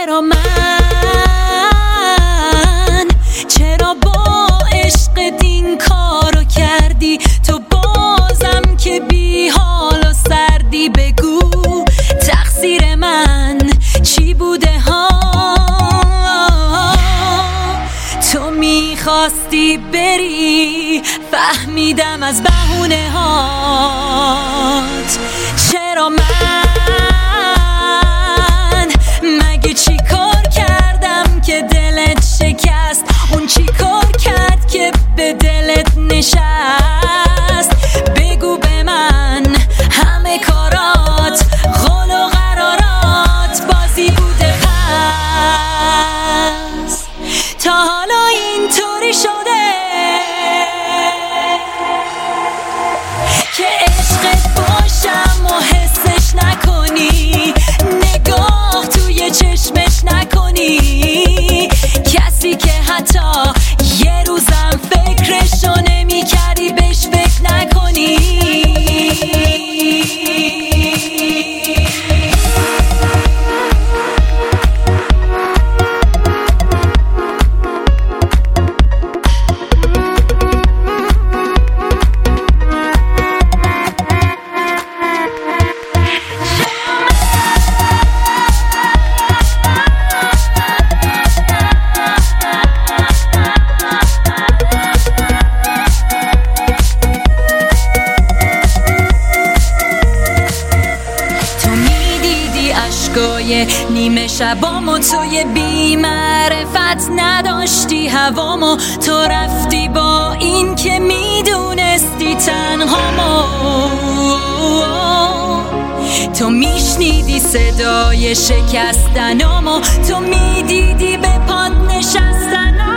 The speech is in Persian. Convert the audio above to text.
چرا با عشقت این کارو کردی؟ تو بازم که بی حال و سردی، بگو تقصیر من چی بوده ها؟ تو میخواستی بری، فهمیدم از بهونه هات. چرا مگه چی کار کردم که دلت شکست؟ اون چی کار کرد که به دلت نشست؟ بگو به من همه کارات قول و قرارات بازی بوده، پس تا حالا اینطوری شده که عشقت باشم و حسش نکنی، نگاه توی چشمش نکنی، کسی که حتی یه روزم فکرشو نمی کردی بهش فکر نکنی. نیمه شبامو توی بی معرفت نداشتی هوامو، تو رفتی با این که میدونستی تنهامو. تو میشنیدی صدای شکستنامو، تو میدیدی به پات نشستنامو.